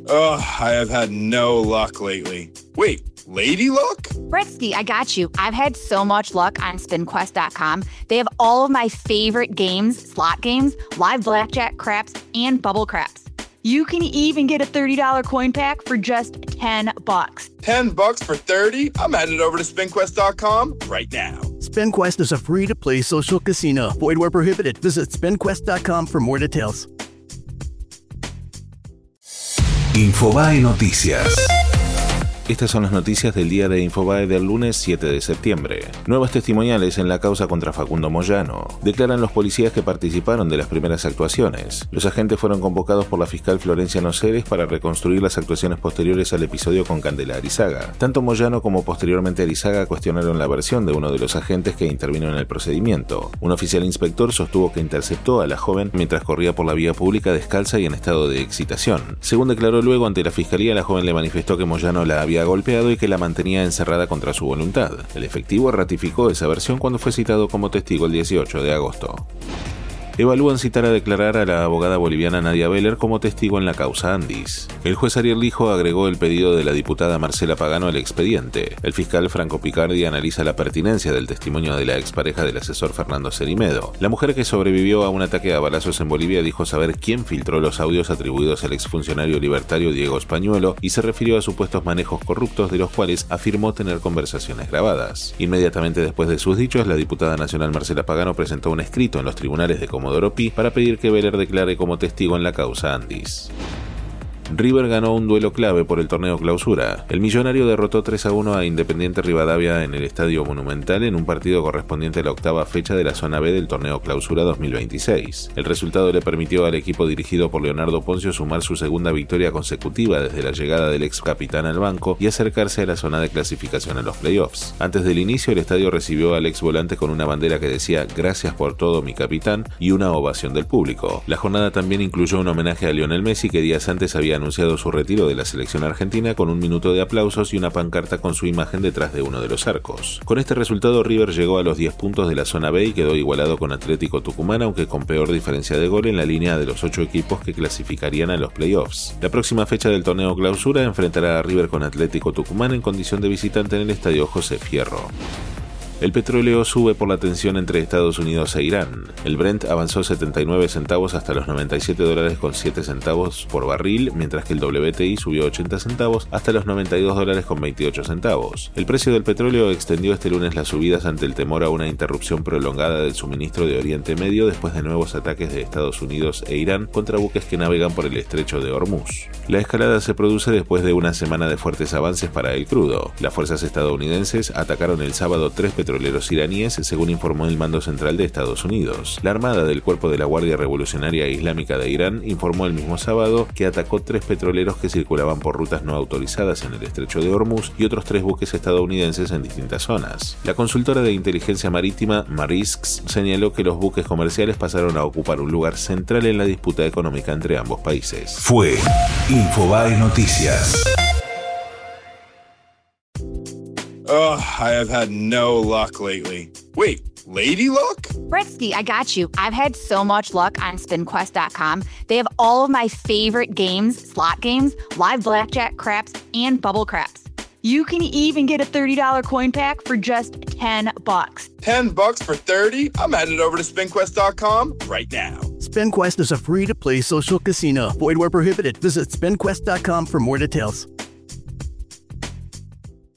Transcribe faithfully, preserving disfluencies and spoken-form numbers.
Ugh, I have had no luck lately. Wait, lady luck? Britsky, I got you. I've had so much luck on spin quest dot com. They have all of my favorite games, slot games, live blackjack, craps, and bubble craps. You can even get a thirty dollars coin pack for just ten bucks. ten bucks for thirty? I'm headed over to spin quest dot com right now. SpinQuest is a free-to-play social casino. Void where prohibited. Visit spin quest dot com for more details. Infobae Noticias. Estas son las noticias del día de Infobae del lunes siete de septiembre. Nuevas testimoniales en la causa contra Facundo Moyano. Declaran los policías que participaron de las primeras actuaciones. Los agentes fueron convocados por la fiscal Florencia Noceres para reconstruir las actuaciones posteriores al episodio con Candela Arizaga. Tanto Moyano como posteriormente Arizaga cuestionaron la versión de uno de los agentes que intervino en el procedimiento. Un oficial inspector sostuvo que interceptó a la joven mientras corría por la vía pública descalza y en estado de excitación. Según declaró luego ante la fiscalía, la joven le manifestó que Moyano la había golpeado y que la mantenía encerrada contra su voluntad. El efectivo ratificó esa versión cuando fue citado como testigo el dieciocho de agosto. Evalúan citar a declarar a la abogada boliviana Nadia Beller como testigo en la causa Andis. El juez Ariel Lijo agregó el pedido de la diputada Marcela Pagano al expediente. El fiscal Franco Picardi analiza la pertinencia del testimonio de la expareja del asesor Fernando Cerimedo. La mujer que sobrevivió a un ataque a balazos en Bolivia dijo saber quién filtró los audios atribuidos al exfuncionario libertario Diego Españuelo y se refirió a supuestos manejos corruptos de los cuales afirmó tener conversaciones grabadas. Inmediatamente después de sus dichos, la diputada nacional Marcela Pagano presentó un escrito en los tribunales de Comodoro Pi para pedir que Beller declare como testigo en la causa Andis. River ganó un duelo clave por el torneo Clausura. El millonario derrotó tres a uno a Independiente Rivadavia en el Estadio Monumental en un partido correspondiente a la octava fecha de la zona B del torneo Clausura dos mil veintiséis. El resultado le permitió al equipo dirigido por Leonardo Poncio sumar su segunda victoria consecutiva desde la llegada del ex capitán al banco y acercarse a la zona de clasificación en los playoffs. Antes del inicio, el estadio recibió al ex volante con una bandera que decía "Gracias por todo, mi capitán" y una ovación del público. La jornada también incluyó un homenaje a Lionel Messi, que días antes había anunciado su retiro de la selección argentina con un minuto de aplausos y una pancarta con su imagen detrás de uno de los arcos. Con este resultado, River llegó a los diez puntos de la zona B y quedó igualado con Atlético Tucumán, aunque con peor diferencia de gol en la línea de los ocho equipos que clasificarían a los playoffs. La próxima fecha del torneo Clausura enfrentará a River con Atlético Tucumán en condición de visitante en el Estadio José Fierro. El petróleo sube por la tensión entre Estados Unidos e Irán. El Brent avanzó setenta y nueve centavos hasta los noventa y siete dólares con siete centavos por barril, mientras que el W T I subió ochenta centavos hasta los noventa y dos dólares con veintiocho centavos. El precio del petróleo extendió este lunes las subidas ante el temor a una interrupción prolongada del suministro de Oriente Medio después de nuevos ataques de Estados Unidos e Irán contra buques que navegan por el estrecho de Hormuz. La escalada se produce después de una semana de fuertes avances para el crudo. Las fuerzas estadounidenses atacaron el sábado tres petroleros iraníes, según informó el Mando Central de Estados Unidos. La Armada del Cuerpo de la Guardia Revolucionaria Islámica de Irán informó el mismo sábado que atacó tres petroleros que circulaban por rutas no autorizadas en el estrecho de Hormuz y otros tres buques estadounidenses en distintas zonas. La consultora de inteligencia marítima Maersk señaló que los buques comerciales pasaron a ocupar un lugar central en la disputa económica entre ambos países. Fue Infobae Noticias. Ugh, I have had no luck lately. Wait, lady luck? Britsky, I got you. I've had so much luck on spin quest dot com. They have all of my favorite games, slot games, live blackjack, craps, and bubble craps. You can even get a thirty dollars coin pack for just ten bucks. ten bucks for thirty? I'm headed over to spin quest dot com right now. SpinQuest is a free-to-play social casino. Void where prohibited. Visit spin quest dot com for more details.